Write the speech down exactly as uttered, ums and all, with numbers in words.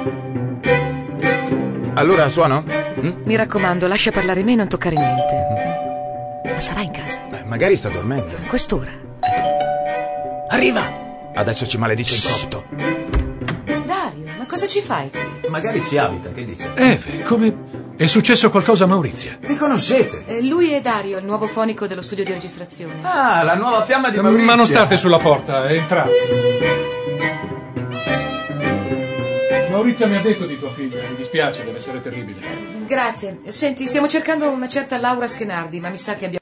Allora suono? Mm? Mi raccomando, lascia parlare me e non toccare niente. Ma sarà in casa? Eh, magari sta dormendo. A quest'ora? Arriva! Adesso ci maledice in copto. Dario, ma cosa ci fai qui? Magari ci abita, che dice? Eve, come... È successo qualcosa a Maurizia? Vi conoscete? Eh, lui è Dario, il nuovo fonico dello studio di registrazione. Ah, la nuova fiamma di Maurizia. Ma non state sulla porta, entrate. Maurizia mi ha detto di tua figlia, mi dispiace, deve essere terribile. Grazie. Senti, stiamo cercando una certa Laura Schenardi, ma mi sa che abbiamo